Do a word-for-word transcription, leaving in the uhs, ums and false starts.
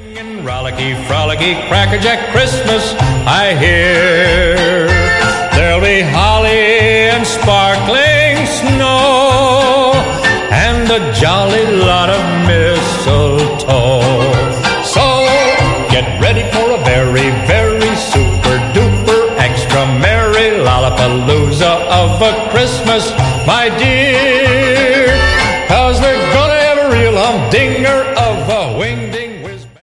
Singing rollicky, frolicky, crackerjack Christmas, I hear. There'll be holly and sparkling snow and a jolly lot of mistletoe. So get ready for a very, very super duper extra merry lollapalooza of a Christmas, my dear. 'Cause we're gonna have a real humdinger